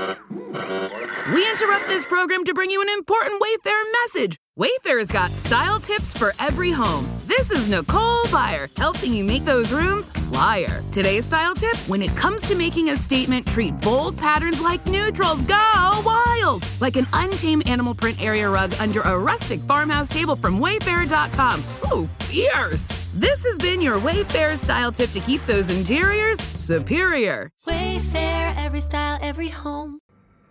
We interrupt this program to bring you an important Wayfair message. Wayfair's got style tips for every home. This is Nicole Byer, helping you make those rooms flyer. Today's style tip: when it comes to making a statement, treat bold patterns like neutrals. Go wild! Like an untamed animal print area rug under a rustic farmhouse table from Wayfair.com. Ooh, fierce! This has been your Wayfair style tip to keep those interiors superior. Wayfair, every style, every home.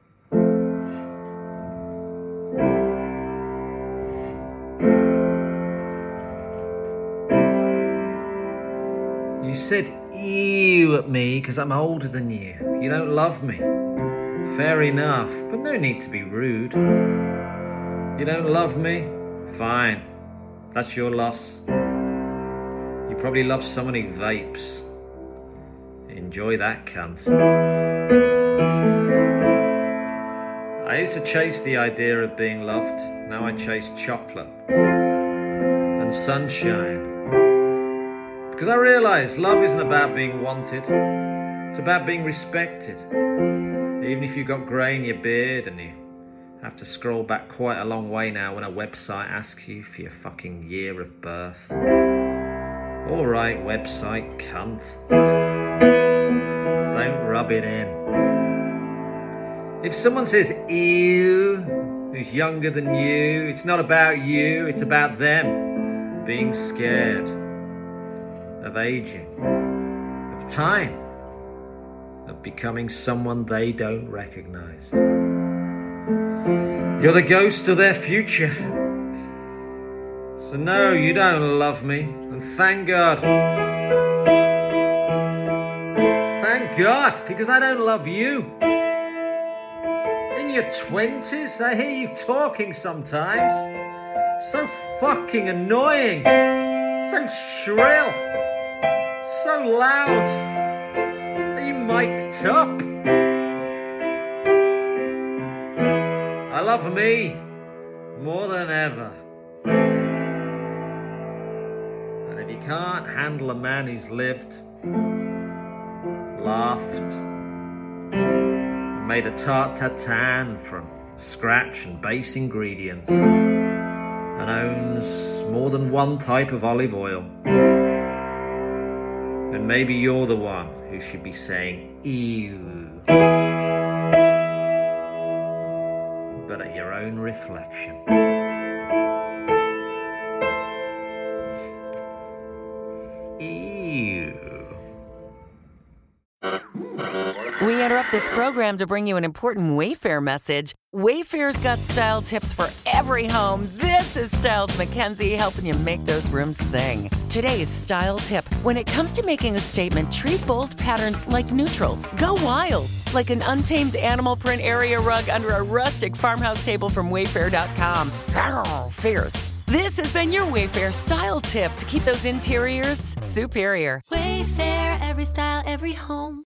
You said ew at me because I'm older than you. You don't love me. Fair enough, but no need to be rude. You don't love me? Fine. That's your loss. You probably love someone who vapes. Enjoy that, cunt. I used to chase the idea of being loved. Now I chase chocolate and sunshine. Because I realise love isn't about being wanted. It's about being respected. Even if you've got grey in your beard and you have to scroll back quite a long way now when a website asks you for your fucking year of birth. Alright, website, cunt. Don't rub it in. If someone says ew, who's younger than you, it's not about you, it's about them being scared of aging, of time, of becoming someone they don't recognise. You're the ghost of their future. So no, you don't love me, and thank God. Thank God, because I don't love you. In your 20s, I hear you talking sometimes. So fucking annoying. So shrill. So loud. Are you mic'd up? I love me more than ever. And if you can't handle a man who's lived, laughed, and made a tarte tatin from scratch and base ingredients, and owns more than one type of olive oil, then maybe you're the one who should be saying ew, but at your own reflection. Ew. We interrupt this program to bring you an important Wayfair message. Wayfair's got style tips for every home. This is Styles McKenzie helping you make those rooms sing. Today's style tip: when it comes to making a statement, treat bold patterns like neutrals. Go wild, like an untamed animal print area rug under a rustic farmhouse table from Wayfair.com. Arr, fierce. This has been your Wayfair style tip to keep those interiors superior. Wayfair, every style, every home.